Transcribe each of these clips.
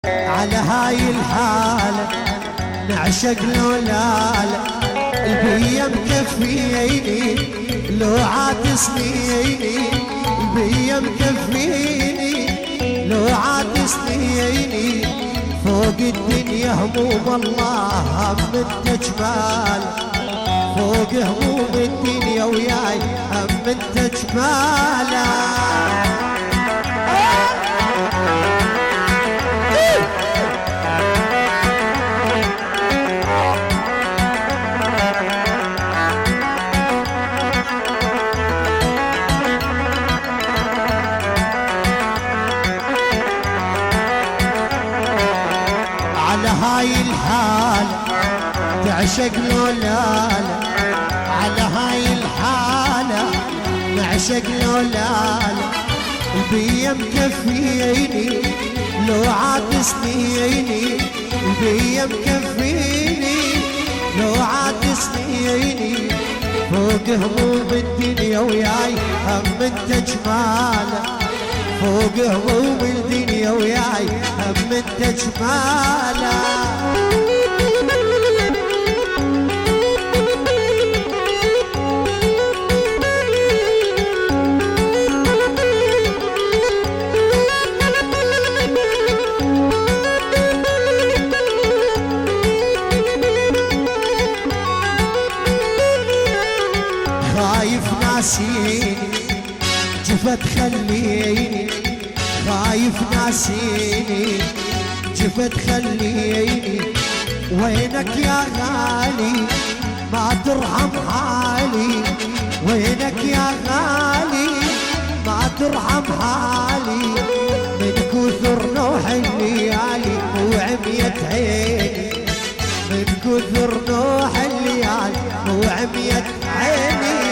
على هاي الحالة نعشق لو لا البيا مكفيني لو عاد سنيني البيا مكفيني لو عاد سنيني فوق الدنيا هموم الله هم التجمال فوق هموم الدنيا وياي هم التجمال هاي الحالة تعشق لو لا على هاي الحالة نعشق لو لا البيا مكفيني لو عاد سنيني البيا مكفيني لو عاد سنيني فوق هموم الدنيا وياي هم انت جماله فوق هموم الدنيا وياي هم انت جماله خايف ناسيني جفت خليني خايف ناسيني جفت خليني وينك يا غالي ما ترحم حالي وينك يا غالي ما ترحم حالي من كثر نوح الليالي وعميت عيني من كثر نوح الليالي وعميت عيني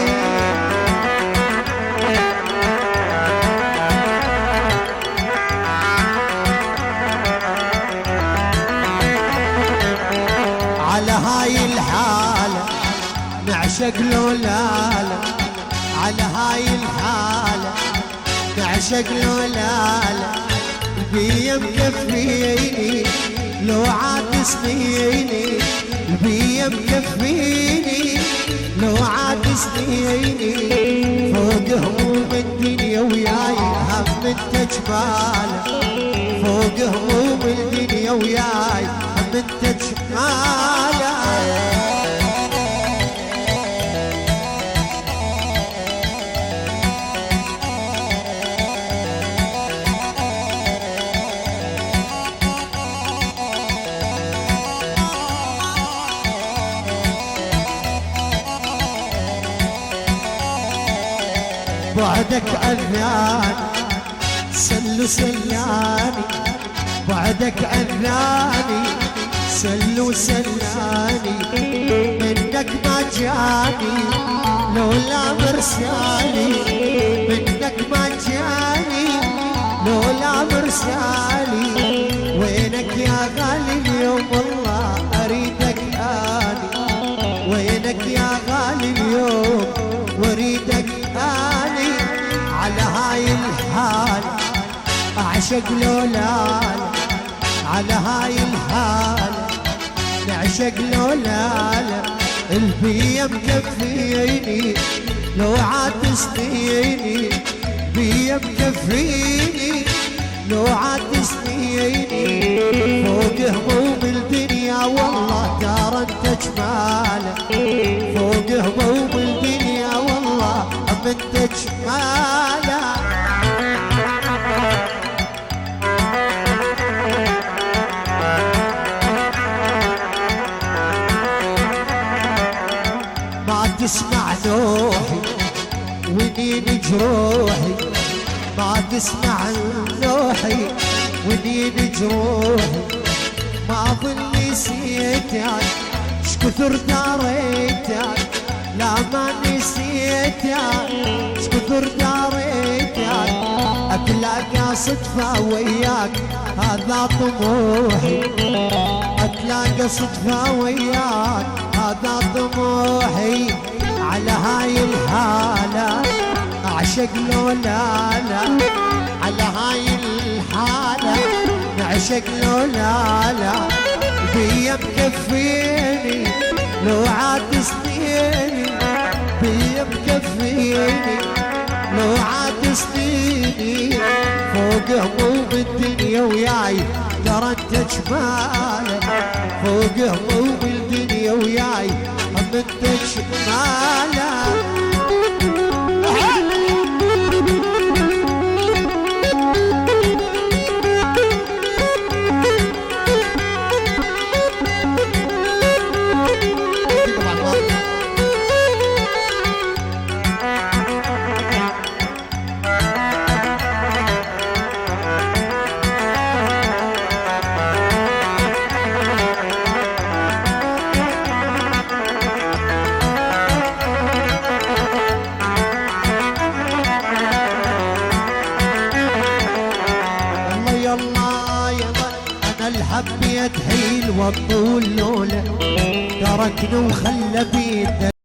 على هاي الحالة نعشق لو لا على هاي الحالة نعشق لو لا البيا مكفيني لو عاد سنيني البيا مكفيني لو عاد سنيني فوق هموم الدنيا وياي هم انت جماله فوق هموم الدنيا وياي هم انت جماله بعدك أذاني سل سلاني بعدك أذاني سل سلاني منك ما جاني لولا مرسالي منك ما جاني لولا مرسالي وينك يا غالي اليوم والله أريدك آني وينك يا غالي اليوم واريدك آني على هاي الحال أعشق لو لا على هاي الحال نعشق لو لا البيا مكفيني لو عاد سنيني بيا مكفيني لو عاد سنيني فوق هموم الدنيا والله ترى انت جماله فوق هموم الدنيا والله انت جماله ما تسمع نوحي ونين جروحي ما تسمع نوحي ونين جروحي ما ظل نسيتك شكثر داريتك لا ما نسيتك شكثر داريتك اتلاقى صدفة وياك هذا طموحي اتلاقى صدفة وياك هذا طموحي على هاي الحالة اعشق لو لا على هاي الحالة عشق لو لا بيا مكفيني لو عاد سنيني بيا مكفيني لو عاد سنيني فوق هموم الدنيا وياي ترى انت جمالك فوق هموم الدنيا وياي هم انت جمالك حبيت حيل والطول لولا تركني وخلى بيده